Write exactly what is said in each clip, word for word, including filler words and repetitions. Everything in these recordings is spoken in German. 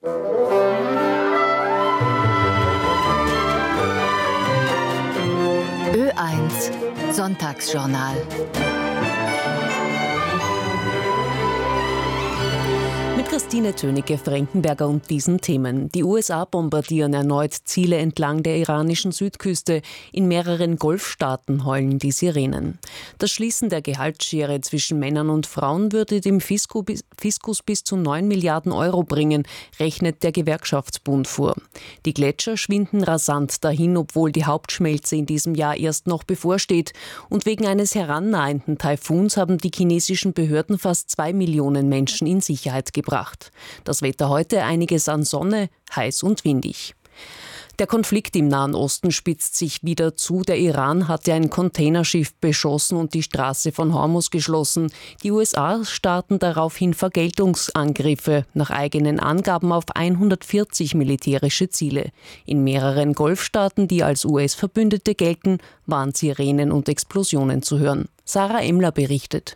Ö eins Sonntagsjournal. Mit Christine Tönecke-Frankenberger und diesen Themen. Die U S A bombardieren erneut Ziele entlang der iranischen Südküste. In mehreren Golfstaaten heulen die Sirenen. Das Schließen der Gehaltsschere zwischen Männern und Frauen würde dem Fiskus bis zu neun Milliarden Euro bringen, rechnet der Gewerkschaftsbund vor. Die Gletscher schwinden rasant dahin, obwohl die Hauptschmelze in diesem Jahr erst noch bevorsteht. Und wegen eines herannahenden Taifuns haben die chinesischen Behörden fast zwei Millionen Menschen in Sicherheit gebracht. Das Wetter heute, einiges an Sonne, heiß und windig. Der Konflikt im Nahen Osten spitzt sich wieder zu. Der Iran hatte ein Containerschiff beschossen und die Straße von Hormuz geschlossen. Die U S A starten daraufhin Vergeltungsangriffe, nach eigenen Angaben auf hundertvierzig militärische Ziele. In mehreren Golfstaaten, die als U S-Verbündete gelten, waren Sirenen und Explosionen zu hören. Sarah Emler berichtet.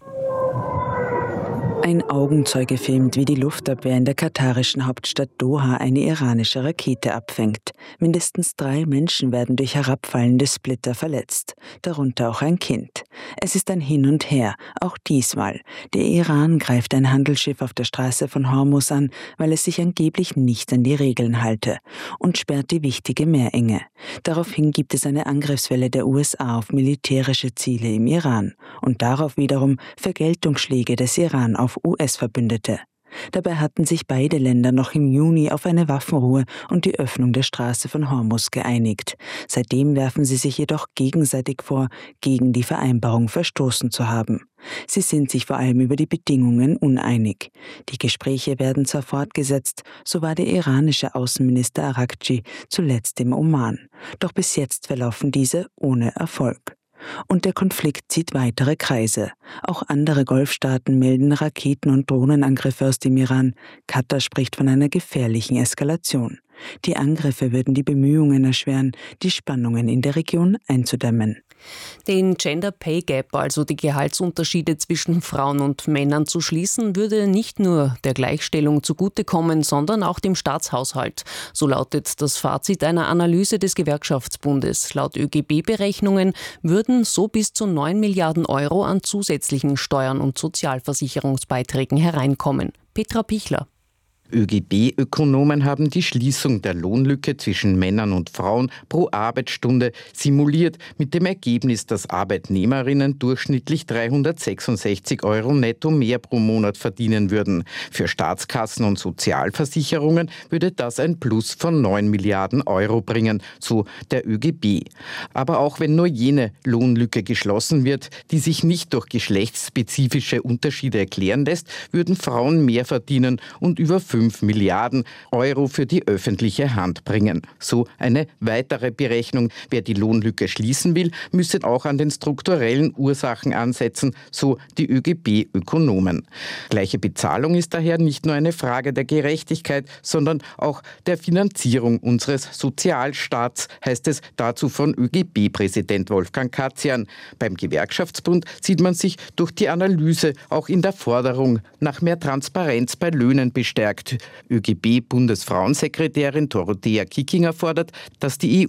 Ein Augenzeuge filmt, wie die Luftabwehr in der katarischen Hauptstadt Doha eine iranische Rakete abfängt. Mindestens drei Menschen werden durch herabfallende Splitter verletzt, darunter auch ein Kind. Es ist ein Hin und Her, auch diesmal. Der Iran greift ein Handelsschiff auf der Straße von Hormuz an, weil es sich angeblich nicht an die Regeln halte, und sperrt die wichtige Meerenge. Daraufhin gibt es eine Angriffswelle der U S A auf militärische Ziele im Iran und darauf wiederum Vergeltungsschläge des Iran auf U S-Verbündete. Dabei hatten sich beide Länder noch im Juni auf eine Waffenruhe und die Öffnung der Straße von Hormuz geeinigt. Seitdem werfen sie sich jedoch gegenseitig vor, gegen die Vereinbarung verstoßen zu haben. Sie sind sich vor allem über die Bedingungen uneinig. Die Gespräche werden zwar fortgesetzt, so war der iranische Außenminister Araghchi zuletzt im Oman. Doch bis jetzt verlaufen diese ohne Erfolg. Und der Konflikt zieht weitere Kreise. Auch andere Golfstaaten melden Raketen- und Drohnenangriffe aus dem Iran. Katar spricht von einer gefährlichen Eskalation. Die Angriffe würden die Bemühungen erschweren, die Spannungen in der Region einzudämmen. Den Gender Pay Gap, also die Gehaltsunterschiede zwischen Frauen und Männern zu schließen, würde nicht nur der Gleichstellung zugutekommen, sondern auch dem Staatshaushalt. So lautet das Fazit einer Analyse des Gewerkschaftsbundes. Laut Ö G B-Berechnungen würden so bis zu neun Milliarden Euro an zusätzlichen Steuern und Sozialversicherungsbeiträgen hereinkommen. Petra Pichler. Ö G B-Ökonomen haben die Schließung der Lohnlücke zwischen Männern und Frauen pro Arbeitsstunde simuliert, mit dem Ergebnis, dass Arbeitnehmerinnen durchschnittlich dreihundertsechsundsechzig Euro netto mehr pro Monat verdienen würden. Für Staatskassen und Sozialversicherungen würde das ein Plus von neun Milliarden Euro bringen, so der Ö G B. Aber auch wenn nur jene Lohnlücke geschlossen wird, die sich nicht durch geschlechtsspezifische Unterschiede erklären lässt, würden Frauen mehr verdienen und über fünf Milliarden Euro für die öffentliche Hand bringen. So eine weitere Berechnung. Wer die Lohnlücke schließen will, müsse auch an den strukturellen Ursachen ansetzen, so die Ö G B-Ökonomen. Gleiche Bezahlung ist daher nicht nur eine Frage der Gerechtigkeit, sondern auch der Finanzierung unseres Sozialstaats, heißt es dazu von Ö G B-Präsident Wolfgang Katzian. Beim Gewerkschaftsbund sieht man sich durch die Analyse auch in der Forderung nach mehr Transparenz bei Löhnen bestärkt. Ö G B-Bundesfrauensekretärin Dorothea Kickinger fordert, dass die E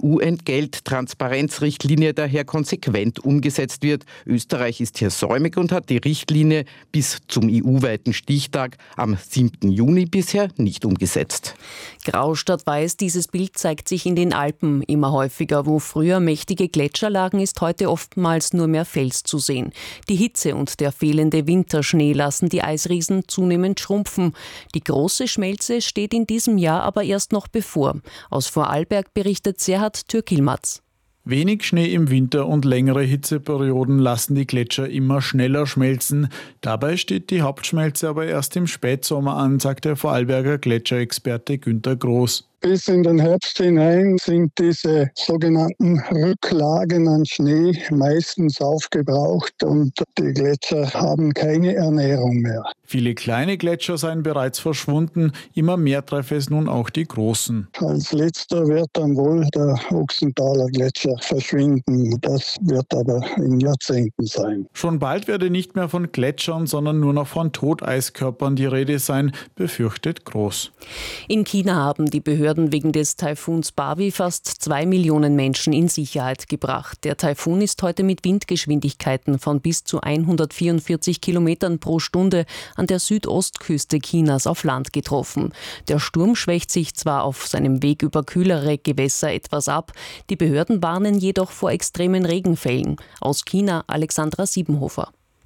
U-Entgelttransparenzrichtlinie daher konsequent umgesetzt wird. Österreich ist hier säumig und hat die Richtlinie bis zum E U-weiten Stichtag am siebten Juni bisher nicht umgesetzt. Grau statt weiß, dieses Bild zeigt sich in den Alpen immer häufiger. Wo früher mächtige Gletscher lagen, ist heute oftmals nur mehr Fels zu sehen. Die Hitze und der fehlende Winterschnee lassen die Eisriesen zunehmend schrumpfen. Die große Schmelze steht in diesem Jahr aber erst noch bevor. Aus Vorarlberg berichtet Serhat Türkilmaz. Wenig Schnee im Winter und längere Hitzeperioden lassen die Gletscher immer schneller schmelzen. Dabei steht die Hauptschmelze aber erst im Spätsommer an, sagt der Vorarlberger Gletscherexperte Günter Groß. Bis in den Herbst hinein sind diese sogenannten Rücklagen an Schnee meistens aufgebraucht und die Gletscher haben keine Ernährung mehr. Viele kleine Gletscher seien bereits verschwunden, immer mehr treffe es nun auch die großen. Als letzter wird dann wohl der Ochsenthaler Gletscher verschwinden. Das wird aber in Jahrzehnten sein. Schon bald werde nicht mehr von Gletschern, sondern nur noch von Toteiskörpern die Rede sein, befürchtet Groß. In China haben die Behörden wegen des Taifuns Bavi fast zwei Millionen Menschen in Sicherheit gebracht. Der Taifun ist heute mit Windgeschwindigkeiten von bis zu hundertvierundvierzig Kilometern pro Stunde an der Südostküste Chinas auf Land getroffen. Der Sturm schwächt sich zwar auf seinem Weg über kühlere Gewässer etwas ab, die Behörden warnen jedoch vor extremen Regenfällen. Aus China Alexandra Siebenhofer.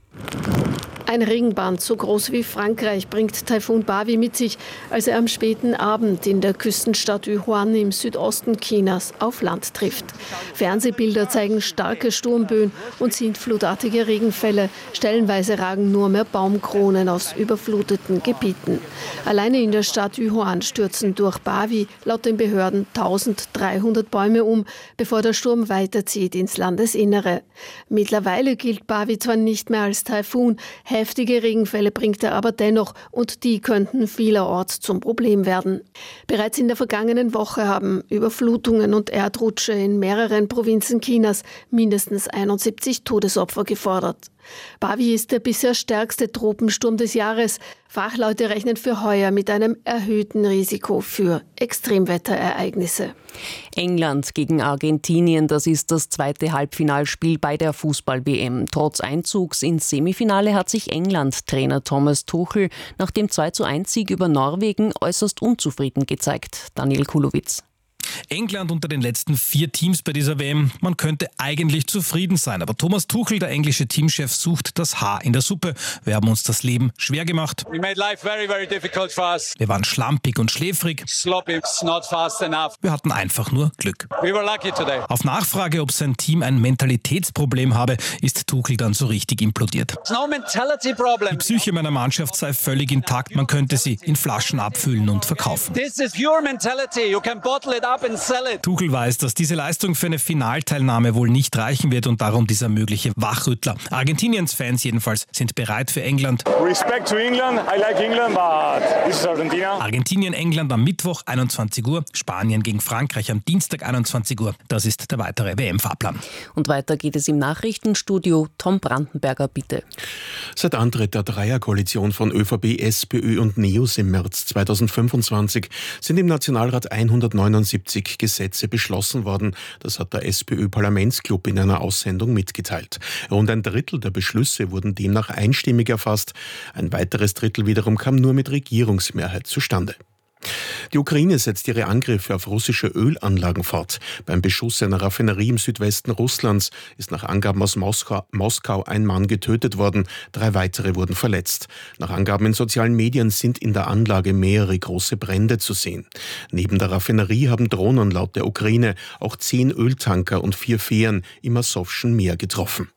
Ein Regenband so groß wie Frankreich bringt Taifun Bavi mit sich, als er am späten Abend in der Küstenstadt Yuhuan im Südosten Chinas auf Land trifft. Fernsehbilder zeigen starke Sturmböen und sintflutartige Regenfälle. Stellenweise ragen nur mehr Baumkronen aus überfluteten Gebieten. Alleine in der Stadt Yuhuan stürzen durch Bavi laut den Behörden eintausenddreihundert Bäume um, bevor der Sturm weiterzieht ins Landesinnere. Mittlerweile gilt Bavi zwar nicht mehr als Taifun, heftige Regenfälle bringt er aber dennoch und die könnten vielerorts zum Problem werden. Bereits in der vergangenen Woche haben Überflutungen und Erdrutsche in mehreren Provinzen Chinas mindestens einundsiebzig Todesopfer gefordert. Bavi ist der bisher stärkste Tropensturm des Jahres. Fachleute rechnen für heuer mit einem erhöhten Risiko für Extremwetterereignisse. England gegen Argentinien, das ist das zweite Halbfinalspiel bei der Fußball-W M. Trotz Einzugs ins Semifinale hat sich England-Trainer Thomas Tuchel nach dem zwei zu eins Sieg über Norwegen äußerst unzufrieden gezeigt. Daniel Kulowitz. England unter den letzten vier Teams bei dieser W M. Man könnte eigentlich zufrieden sein, aber Thomas Tuchel, der englische Teamchef, sucht das Haar in der Suppe. Wir haben uns das Leben schwer gemacht. We made life very, very difficult for us. Wir waren schlampig und schläfrig. Sloppy, it's not fast enough. Wir hatten einfach nur Glück. We were lucky today. Auf Nachfrage, ob sein Team ein Mentalitätsproblem habe, ist Tuchel dann so richtig implodiert. It's no mentality problem. Die Psyche meiner Mannschaft sei völlig intakt. Man könnte sie in Flaschen abfüllen und verkaufen. This is pure mentality. You can bottle it up and sell it. Tuchel weiß, dass diese Leistung für eine Finalteilnahme wohl nicht reichen wird und darum dieser mögliche Wachrüttler. Argentiniens Fans jedenfalls sind bereit für England. Respect to England. I like England, but this is Argentina. Argentinien, England am Mittwoch einundzwanzig Uhr, Spanien gegen Frankreich am Dienstag einundzwanzig Uhr. Das ist der weitere W M-Fahrplan. Und weiter geht es im Nachrichtenstudio. Tom Brandenberger, bitte. Seit Antritt der Dreierkoalition von ÖVP, SPÖ und NEOS im März zweitausendfünfundzwanzig sind im Nationalrat hundertneunundsiebzig Gesetze beschlossen worden. Das hat der SPÖ-Parlamentsclub in einer Aussendung mitgeteilt. Rund ein Drittel der Beschlüsse wurden demnach einstimmig erfasst. Ein weiteres Drittel wiederum kam nur mit Regierungsmehrheit zustande. Die Ukraine setzt ihre Angriffe auf russische Ölanlagen fort. Beim Beschuss einer Raffinerie im Südwesten Russlands ist nach Angaben aus Moskau, Moskau ein Mann getötet worden, drei weitere wurden verletzt. Nach Angaben in sozialen Medien sind in der Anlage mehrere große Brände zu sehen. Neben der Raffinerie haben Drohnen laut der Ukraine auch zehn Öltanker und vier Fähren im Asowschen Meer getroffen.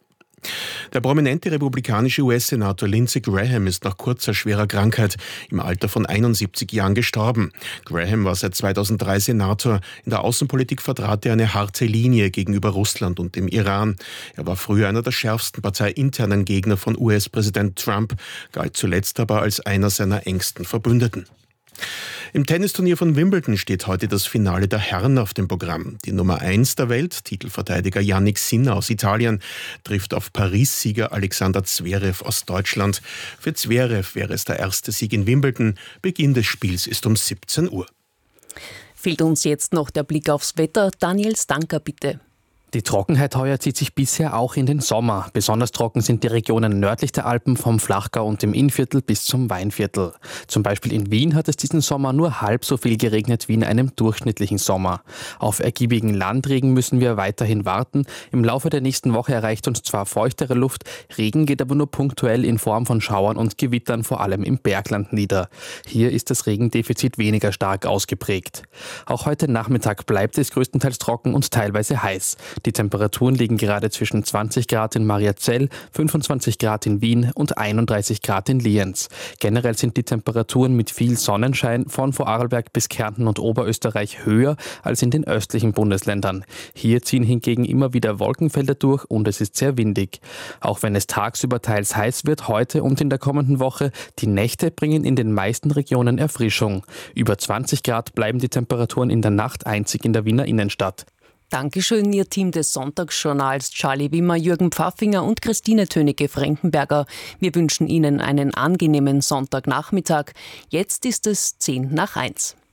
Der prominente republikanische U S-Senator Lindsey Graham ist nach kurzer schwerer Krankheit im Alter von einundsiebzig Jahren gestorben. Graham war seit zweitausenddrei Senator. In der Außenpolitik vertrat er eine harte Linie gegenüber Russland und dem Iran. Er war früher einer der schärfsten parteiinternen Gegner von U S-Präsident Trump, galt zuletzt aber als einer seiner engsten Verbündeten. Im Tennisturnier von Wimbledon steht heute das Finale der Herren auf dem Programm. Die Nummer eins der Welt, Titelverteidiger Jannik Sinner aus Italien, trifft auf Paris-Sieger Alexander Zverev aus Deutschland. Für Zverev wäre es der erste Sieg in Wimbledon. Beginn des Spiels ist um siebzehn Uhr. Fehlt uns jetzt noch der Blick aufs Wetter. Daniel Stanker, bitte. Die Trockenheit heuer zieht sich bisher auch in den Sommer. Besonders trocken sind die Regionen nördlich der Alpen vom Flachgau und dem Innviertel bis zum Weinviertel. Zum Beispiel in Wien hat es diesen Sommer nur halb so viel geregnet wie in einem durchschnittlichen Sommer. Auf ergiebigen Landregen müssen wir weiterhin warten. Im Laufe der nächsten Woche erreicht uns zwar feuchtere Luft, Regen geht aber nur punktuell in Form von Schauern und Gewittern vor allem im Bergland nieder. Hier ist das Regendefizit weniger stark ausgeprägt. Auch heute Nachmittag bleibt es größtenteils trocken und teilweise heiß. Die Temperaturen liegen gerade zwischen zwanzig Grad in Mariazell, fünfundzwanzig Grad in Wien und einunddreißig Grad in Lienz. Generell sind die Temperaturen mit viel Sonnenschein von Vorarlberg bis Kärnten und Oberösterreich höher als in den östlichen Bundesländern. Hier ziehen hingegen immer wieder Wolkenfelder durch und es ist sehr windig. Auch wenn es tagsüber teils heiß wird, heute und in der kommenden Woche, die Nächte bringen in den meisten Regionen Erfrischung. Über zwanzig Grad bleiben die Temperaturen in der Nacht einzig in der Wiener Innenstadt. Dankeschön, Ihr Team des Sonntagsjournals Charlie Wimmer, Jürgen Pfaffinger und Christine Tönecke-Frankenberger. Wir wünschen Ihnen einen angenehmen Sonntagnachmittag. Jetzt ist es zehn nach eins.